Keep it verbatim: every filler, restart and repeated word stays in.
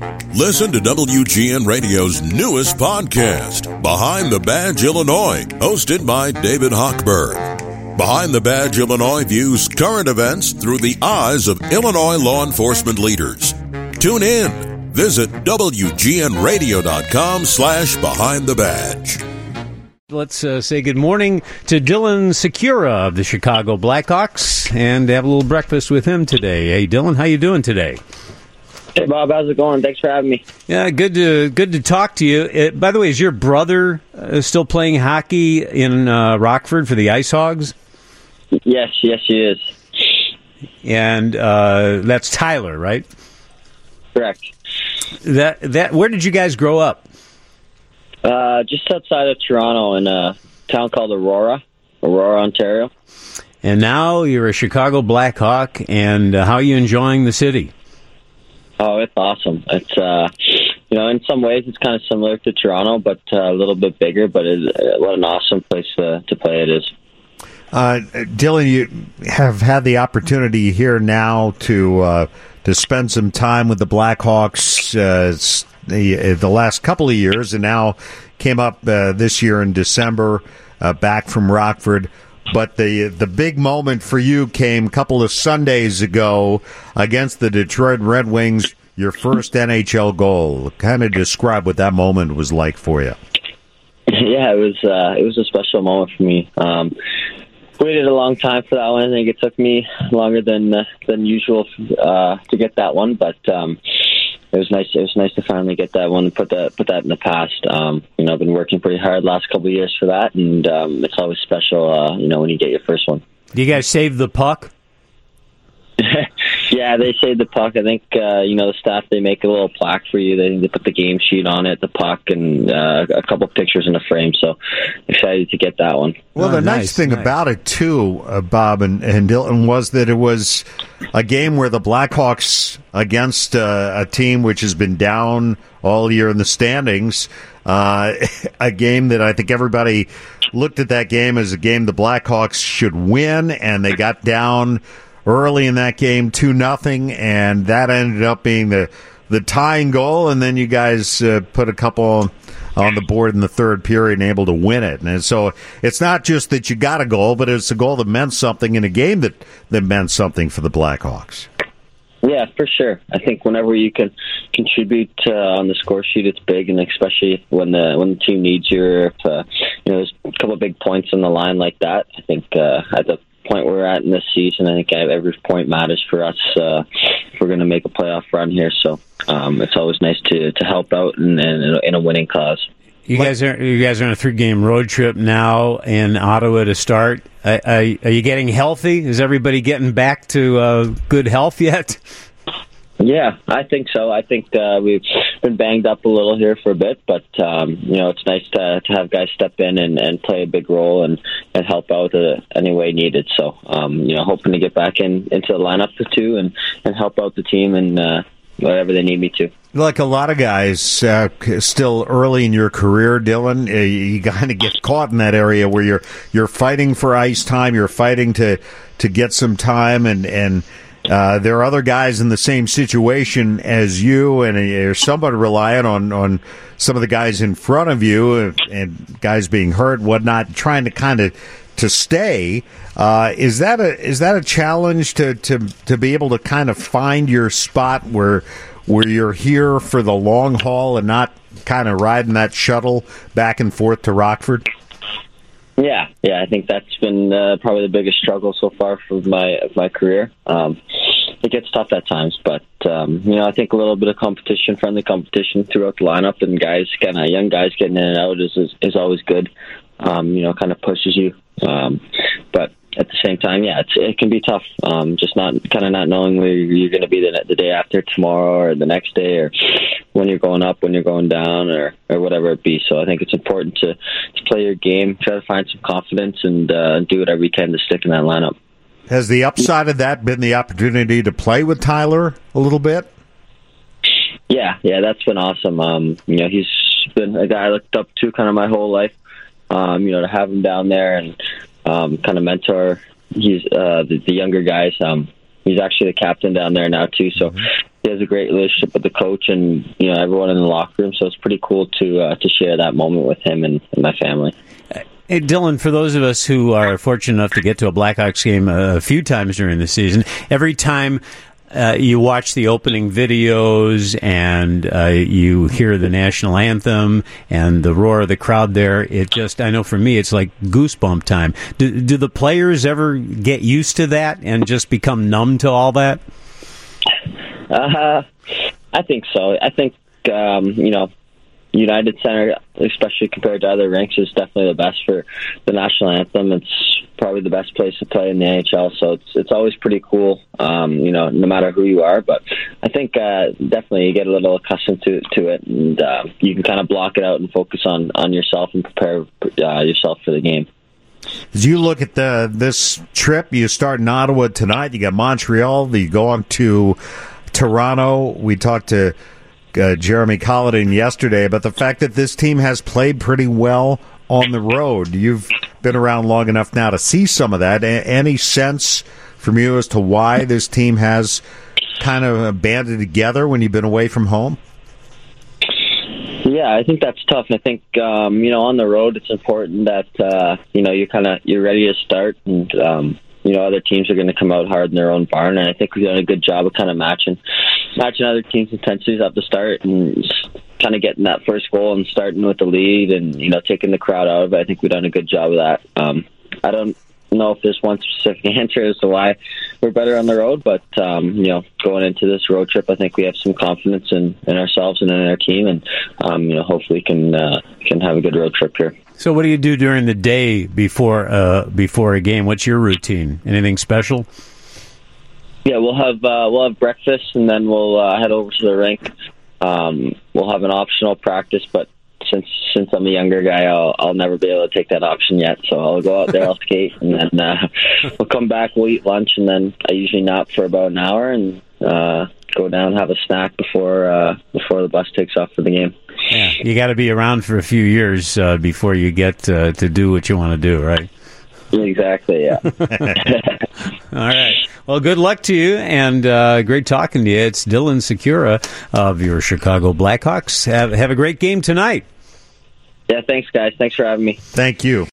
Listen to W G N Radio's newest podcast, Behind the Badge Illinois, hosted by David Hochberg. Behind the Badge Illinois views current events through the eyes of Illinois law enforcement leaders. Tune in. Visit W G N radio dot com slash behind the badge. Let's uh, say good morning to Dylan Sikura of the Chicago Blackhawks and have a little breakfast with him today. Hey, Dylan, how you doing today? Hey, Bob, how's it going? Thanks for having me. Yeah, good to good to talk to you. It, by the way, is your brother uh, still playing hockey in uh, Rockford for the Ice Hogs? Yes, yes, he is. And uh, that's Tyler, right? Correct. That that. Where did you guys grow up? Uh, just outside of Toronto in a town called Aurora, Aurora, Ontario. And now you're a Chicago Blackhawk, and uh, how are you enjoying the city? Oh, it's awesome. It's, uh, you know, in some ways it's kind of similar to Toronto, but uh, a little bit bigger, but it, uh, what an awesome place uh, to play it is. Uh, Dylan, you have had the opportunity here now to uh, to spend some time with the Blackhawks uh, the, the last couple of years, and now came up uh, this year in December, uh, back from Rockford. But the the big moment for you came a couple of Sundays ago against the Detroit Red Wings, your first N H L goal. Kind of describe what that moment was like for you. Yeah, it was uh, it was a special moment for me. Um, waited a long time for that one. I think it took me longer than uh, than usual uh, to get that one, but um, it was nice. It was nice to finally get that one and put that put that in the past. Um, you know, I've been working pretty hard last couple of years for that, and um, it's always special. Uh, you know, when you get your first one. Do you guys save the puck? Yeah, they saved the puck. I think, uh, you know, the staff, they make a little plaque for you. They, they put the game sheet on it, the puck, and uh, a couple pictures in a frame. So excited to get that one. Well, the oh, nice, nice thing nice. about it, too, uh, Bob and, and Dylan, was that it was a game where the Blackhawks against uh, a team which has been down all year in the standings, uh, a game that I think everybody looked at that game as a game the Blackhawks should win, and they got down early in that game, two nothing, and that ended up being the the tying goal, and then you guys uh, put a couple on the board in the third period and able to win it. And so it's not just that you got a goal, but it's a goal that meant something in a game that, that meant something for the Blackhawks. Yeah, for sure. I think whenever you can contribute uh, on the score sheet, it's big, and especially when the when the team needs you. Or if, uh, you know, there's a couple of big points on the line like that. I think uh, at the point we're at in this season, I think every point matters for us uh, if we're going to make a playoff run here. So um, it's always nice to, to help out in, in, in a winning cause. You guys are you guys are on a three-game road trip now in Ottawa to start. Are, are, are you getting healthy? Is everybody getting back to uh, good health yet? Yeah, I think so. I think uh, we've been banged up a little here for a bit, but um, you know, it's nice to to have guys step in and, and play a big role and, and help out uh, any way needed. So, um, you know, hoping to get back in into the lineup too and, and help out the team and uh, whatever they need me to. Like a lot of guys, uh, still early in your career, Dylan, uh, you kind of get caught in that area where you're you're fighting for ice time, you're fighting to to get some time, and and. Uh, there are other guys in the same situation as you, and you're somewhat reliant on, on some of the guys in front of you, and guys being hurt, whatnot, trying to kind of to stay. Uh, is that a is that a challenge to, to, to be able to kind of find your spot where where you're here for the long haul and not kind of riding that shuttle back and forth to Rockford? Yeah, yeah, I think that's been uh, probably the biggest struggle so far for my of my career. Um, it gets tough at times, but um, you know, I think a little bit of competition, friendly competition throughout the lineup, and guys, kind of young guys getting in and out is is, is always good. Um, you know, kind of pushes you, um, but at the same time, yeah, it's, it can be tough. Um, just not kind of not knowing where you're going to be the, the day after tomorrow or the next day, or when you're going up, when you're going down, or, or whatever it be. So I think it's important to, to play your game, try to find some confidence, and uh, do whatever you can to stick in that lineup. Has the upside of that been the opportunity to play with Tyler a little bit? Yeah, yeah, that's been awesome. Um, you know, he's been a guy I looked up to kind of my whole life. Um, you know, to have him down there and um, kind of mentor he's uh, the, the younger guys. Um, he's actually the captain down there now too. So, he has a great relationship with the coach and, you know, everyone in the locker room. So it's pretty cool to uh, to share that moment with him and, and my family. Hey, Dylan, for those of us who are fortunate enough to get to a Blackhawks game a few times during the season, every time uh, you watch the opening videos and uh, you hear the national anthem and the roar of the crowd there, it just, I know for me, it's like goosebump time. Do, do the players ever get used to that and just become numb to all that? Uh, I think so. I think, um, you know, United Center, especially compared to other rinks, is definitely the best for the national anthem. It's probably the best place to play in the N H L, so it's it's always pretty cool, um, you know, no matter who you are. But I think uh, definitely you get a little accustomed to to it, and uh, you can kind of block it out and focus on, on yourself and prepare uh, yourself for the game. As you look at the this trip, you start in Ottawa tonight. You got Montreal. You go on to Toronto. We talked to Uh, Jeremy Colliton yesterday about the fact that this team has played pretty well on the road. You've been around long enough now to see some of that. A- any sense from you as to why this team has kind of banded together when you've been away from home? Yeah, I think that's tough. I think um, you know, on the road, it's important that uh, you know you kind of you're ready to start, and um, you know other teams are going to come out hard in their own barn. And I think we've done a good job of kind of matching. matching other teams' intensities at the start and kind of getting that first goal and starting with the lead and, you know, taking the crowd out of it. I think we've done a good job of that. Um, I don't know if there's one specific answer as to why we're better on the road, but, um, you know, going into this road trip, I think we have some confidence in, in ourselves and in our team, and, um, you know, hopefully can uh, can have a good road trip here. So what do you do during the day before uh, before a game? What's your routine? Anything special? Yeah, we'll have uh, we'll have breakfast and then we'll uh, head over to the rink. Um, we'll have an optional practice, but since since I'm a younger guy, I'll I'll never be able to take that option yet. So I'll go out there, I'll skate, and then uh, we'll come back, we'll eat lunch, and then I usually nap for about an hour and uh, go down, have a snack before uh, before the bus takes off for the game. Yeah, you got to be around for a few years uh, before you get uh, to do what you want to do, right? Exactly, yeah. All right. Well, good luck to you, and uh, great talking to you. It's Dylan Sikura of your Chicago Blackhawks. Have, have a great game tonight. Yeah, thanks, guys. Thanks for having me. Thank you.